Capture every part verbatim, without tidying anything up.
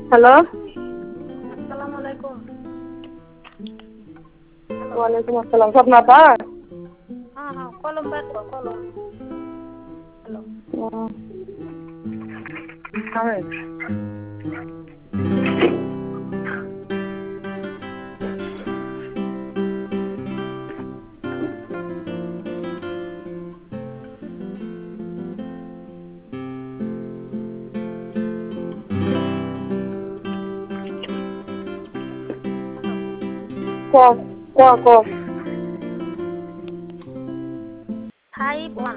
Hello, আসসালামু আলাইকুম। ওয়ালাইকুম আসসালাম। স্বপ্না আপা? হ্যাঁ হ্যাঁ, কলম বের করো, কলম। হ্যালো। ক ক ক ফাইভ ওয়ান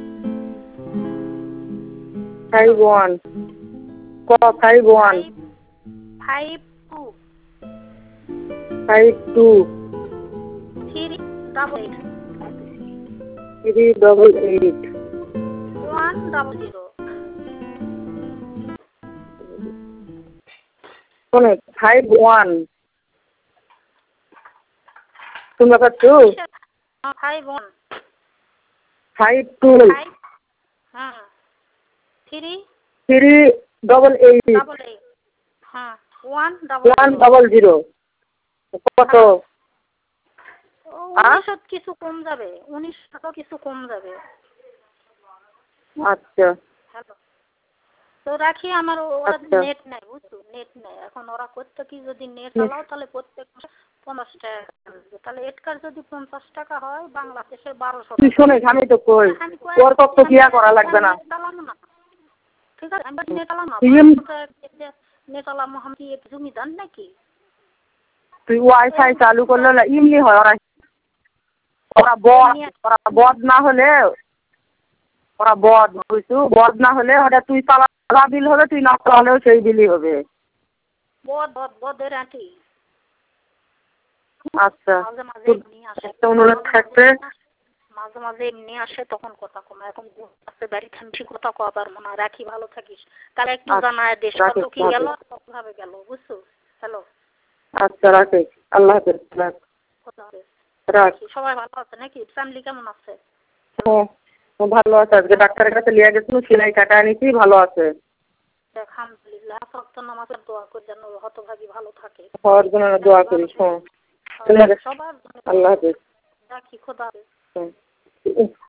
ফাইভ ওয়ান ক five one five five two five two three double eight three double eight one double zero. শোনে ফাইভ ওয়ান শুনতে পাচ্ছ? Five one five two five হ্যাঁ three three double eight double eight হ্যাঁ one double one zero. Double zero. কত? উনিশশো কিছু কম যাবে, উনিশ টাকা কিছু কম যাবে। আচ্ছা হ্যালো, তো রাখি। আমার ওরা আচ্ছা নেট নাই, বুঝছো, নেট নাই এখন। ওরা করতে কি, যদি নেট চালাও তাহলে প্রত্যেক মাসে পঞ্চাশ টাকা লাগবে। তাহলে এটকার যদি পঞ্চাশ টাকা হয়, বাংলাদেশে বারোশো তুই টাকা। শোনে আমি তো কই আমি তোর কত কিয়া করা লাগবে না। নেট চালাম না, ঠিক আছে, আমি নেট চালাম না। তুই নেট চালাম আমি কি এক জমিদার নাকি? তুই ওয়াইফাই চালু করলে এমনি হয়। ওরা ওরা বদ ওরা বদ না হলে ওরা বদ বুঝছু, বদ না হলে ওটা তুই চালা বিল হবে, তুই না চালালেও সেই বিলই হবে। বদ বদ বদের আঁটি। আচ্ছা মাঝে মাঝে এমনি আসে, একটা অনুরোধ থাকবে। মাঝে মাঝে এমনি আসে, তখন কথা কম। এখন আছে বাড়িতে, আমি ঠিক কথা কওয়া পারবো না। রাখি, ভালো থাকিস। তাহলে একটু জানায় দেশ কত কি গেল, কিভাবে গেল, বুঝছো? হ্যালো। আচ্ছা রাখে, আল্লাহ হাফেজ। রাখ রাখ। সবাই ভালো আছে নাকি? ফ্যামিলি কেমন আছে? হ্যাঁ ভালো আছে। আজকে ডাক্তারের কাছে লিয়ে গেছিল, সেলাই কাটা আনিছি, ভালো আছে। আলহামদুলিল্লাহ। সপ্ত নামাজের দোয়া করে যেন হতভাগী ভালো থাকে। হওয়ার জন্য দোয়া করিস। হ্যাঁ সবার আল্লাহ হাফেজ। রাখি, খোদা হাফেজ। হুম।